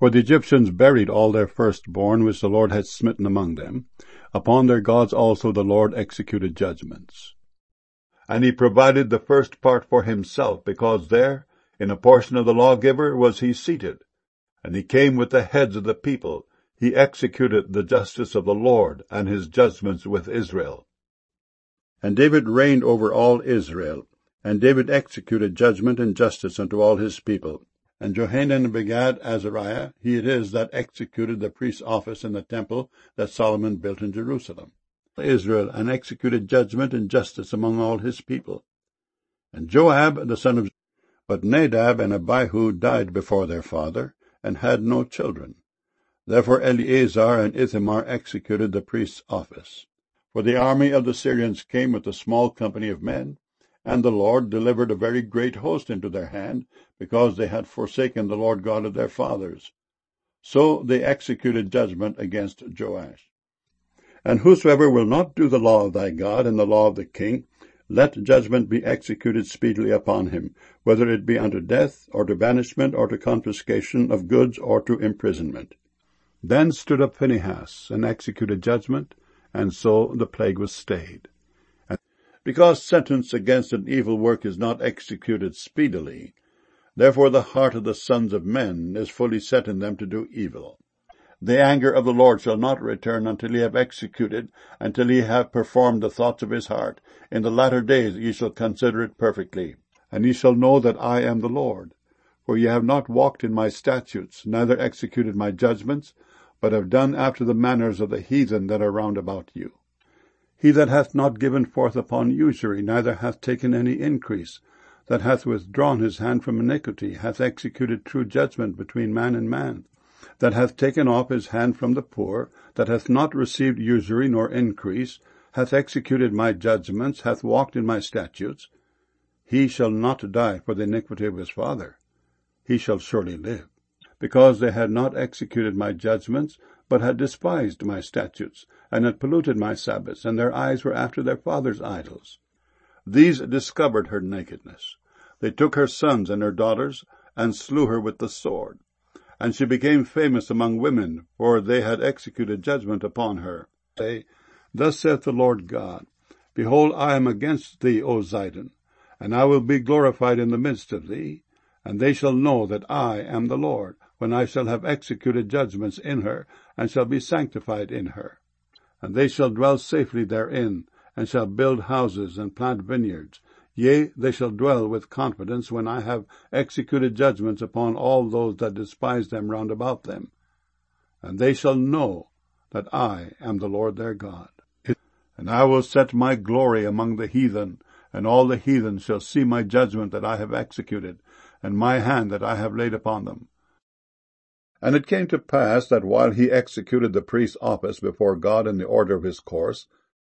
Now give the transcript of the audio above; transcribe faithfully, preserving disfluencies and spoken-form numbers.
For the Egyptians buried all their firstborn which the Lord had smitten among them. Upon their gods also the Lord executed judgments. And he provided the first part for himself, because there, in a portion of the lawgiver, was he seated. And he came with the heads of the people. He executed the justice of the Lord, and his judgments with Israel. And David reigned over all Israel. And David executed judgment and justice unto all his people. And Johanan begat Azariah. He it is that executed the priest's office in the temple that Solomon built in Jerusalem. Israel, and executed judgment and justice among all his people. And Joab the son of But Nadab and Abihu died before their father, and had no children. Therefore Eleazar and Ithamar executed the priest's office. For the army of the Syrians came with a small company of men, and the Lord delivered a very great host into their hand, because they had forsaken the Lord God of their fathers. So they executed judgment against Joash. And whosoever will not do the law of thy God and the law of the king, let judgment be executed speedily upon him, whether it be unto death, or to banishment, or to confiscation of goods, or to imprisonment. Then stood up Phinehas, and executed judgment, and so the plague was stayed. And because sentence against an evil work is not executed speedily, therefore the heart of the sons of men is fully set in them to do evil. The anger of the Lord shall not return until he have executed, until he have performed the thoughts of his heart. In the latter days ye shall consider it perfectly, and ye shall know that I am the Lord. For ye have not walked in my statutes, neither executed my judgments, but have done after the manners of the heathen that are round about you. He that hath not given forth upon usury, neither hath taken any increase, that hath withdrawn his hand from iniquity, hath executed true judgment between man and man, that hath taken off his hand from the poor, that hath not received usury nor increase, hath executed my judgments, hath walked in my statutes, he shall not die for the iniquity of his father. He shall surely live, because they had not executed my judgments, but had despised my statutes, and had polluted my Sabbaths, and their eyes were after their fathers' idols. These discovered her nakedness. They took her sons and her daughters, and slew her with the sword. And she became famous among women, for they had executed judgment upon her. Say, Thus saith the Lord God, Behold, I am against thee, O Zidon, and I will be glorified in the midst of thee, and they shall know that I am the Lord, when I shall have executed judgments in her, and shall be sanctified in her. And they shall dwell safely therein, and shall build houses and plant vineyards. Yea, they shall dwell with confidence when I have executed judgments upon all those that despise them round about them. And they shall know that I am the Lord their God. And I will set my glory among the heathen, and all the heathen shall see my judgment that I have executed, and my hand that I have laid upon them. And it came to pass that while he executed the priest's office before God in the order of his course,